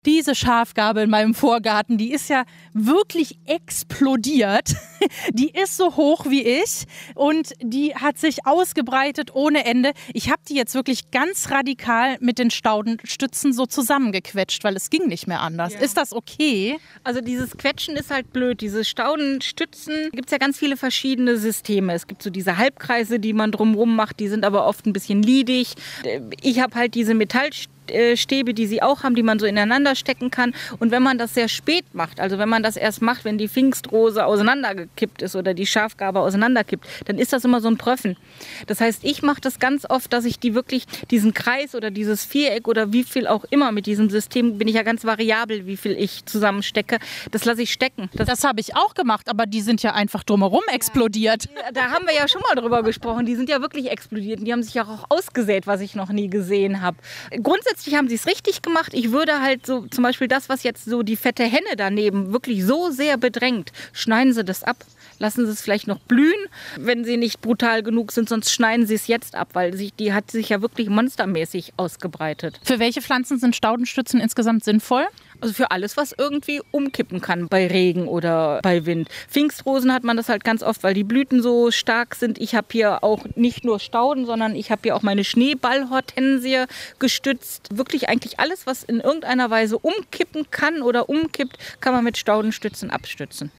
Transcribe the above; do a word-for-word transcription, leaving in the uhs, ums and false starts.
Diese Schafgarbe in meinem Vorgarten, die ist ja wirklich explodiert. Die ist so hoch wie ich und die hat sich ausgebreitet ohne Ende. Ich habe die jetzt wirklich ganz radikal mit den Staudenstützen so zusammengequetscht, weil es ging nicht mehr anders. Ja. Ist das okay? Also dieses Quetschen ist halt blöd. Diese Staudenstützen, gibt es ja ganz viele verschiedene Systeme. Es gibt so diese Halbkreise, die man drumherum macht, die sind aber oft ein bisschen liedig. Ich habe halt diese Metallstäbe, die sie auch haben, die man so ineinander stecken kann. Und wenn man das sehr spät macht, also wenn man das erst macht, wenn die Pfingstrose auseinandergekippt ist oder die Schafgarbe auseinanderkippt, dann ist das immer so ein Pröffen. Das heißt, ich mache das ganz oft, dass ich die wirklich, diesen Kreis oder dieses Viereck oder wie viel auch immer mit diesem System, bin ich ja ganz variabel, wie viel ich zusammenstecke, das lasse ich stecken. Das, das habe ich auch gemacht, aber die sind ja einfach drumherum ja. explodiert. Ja, da haben wir ja schon mal drüber gesprochen, die sind ja wirklich explodiert und die haben sich ja auch ausgesät, was ich noch nie gesehen habe. Grundsätzlich haben sie es richtig gemacht. Ich würde halt so zum Beispiel das, was jetzt so die fette Henne daneben wirklich so sehr bedrängt, schneiden Sie das ab. Lassen Sie es vielleicht noch blühen, wenn sie nicht brutal genug sind, sonst schneiden Sie es jetzt ab, weil sich, die hat sich ja wirklich monstermäßig ausgebreitet. Für welche Pflanzen sind Staudenstützen insgesamt sinnvoll? Also für alles, was irgendwie umkippen kann bei Regen oder bei Wind. Pfingstrosen hat man das halt ganz oft, weil die Blüten so stark sind. Ich habe hier auch nicht nur Stauden, sondern ich habe hier auch meine Schneeballhortensie gestützt. Wirklich eigentlich alles, was in irgendeiner Weise umkippen kann oder umkippt, kann man mit Staudenstützen abstützen.